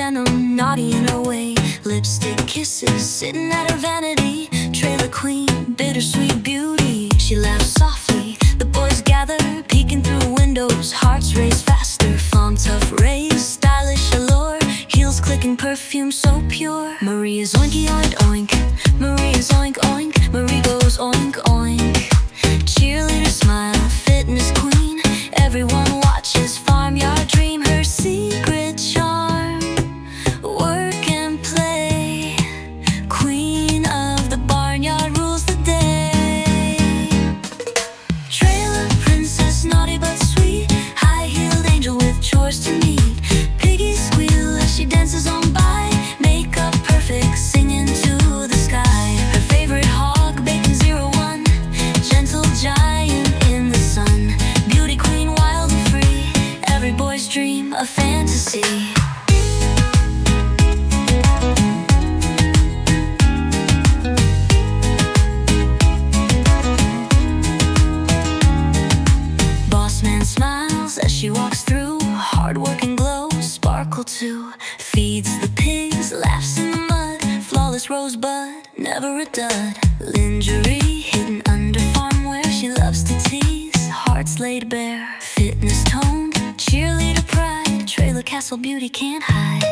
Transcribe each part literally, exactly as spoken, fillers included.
denim, naughty in her way. Lipstick kisses, sitting at her vanity. Trailer queen, bittersweet beauty. She laughs softly, the boys gather, peeking through windows. Hearts race faster, font tough rays, stylish allure. Heels clicking, perfume so pure. Maria's oinky oink oink, Maria's oink oink. Marie goes oink oink. Cheerleader smile, fitness queen. Everyone watches, farmyard dream. Her secret charm, work and play. Queen of the barnyard rules the day. Trailer princess, naughty but sweet. High-heeled angel with chores to meet. Piggy squeal as she dances on by. Makeup perfect, singing to the sky. Her favorite hog, bacon zero one. Gentle giant in the sun. Beauty queen, wild and free. Every boy's dream, a fantasy. Boss man smiles as she walks through. Hard work and glow, sparkle too. Feeds the pigs, laughs in the mud. Flawless rosebud, never a dud. Lingerie hidden under farm wear. She loves to tease, hearts laid bare. Fitness toned, cheerleader pride. Trailer castle beauty can't hide.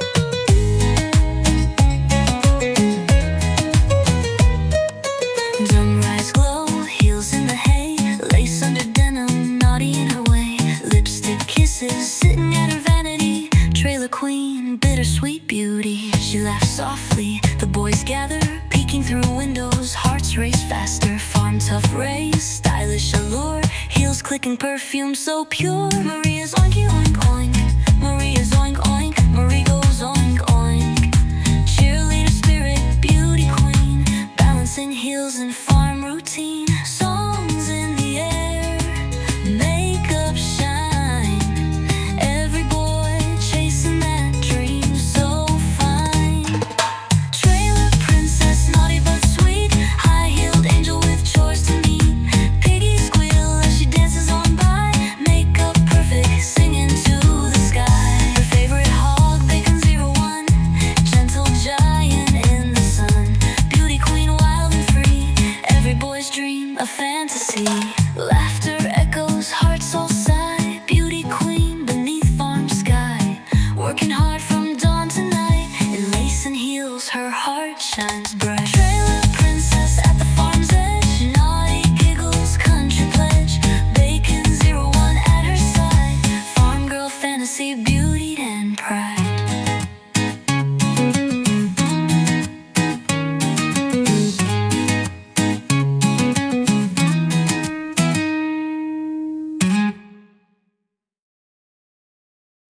Sunrise glow, heels in the hay. Lace under denim, naughty in her way. Lipstick kisses, sitting at her vanity. Trailer queen, bittersweet beauty. She laughs softly, the boys gather, peeking through windows. Hearts race faster, farm tough rays, stylish allure. Heels clicking, perfume so pure. Maria's oinky oink oink,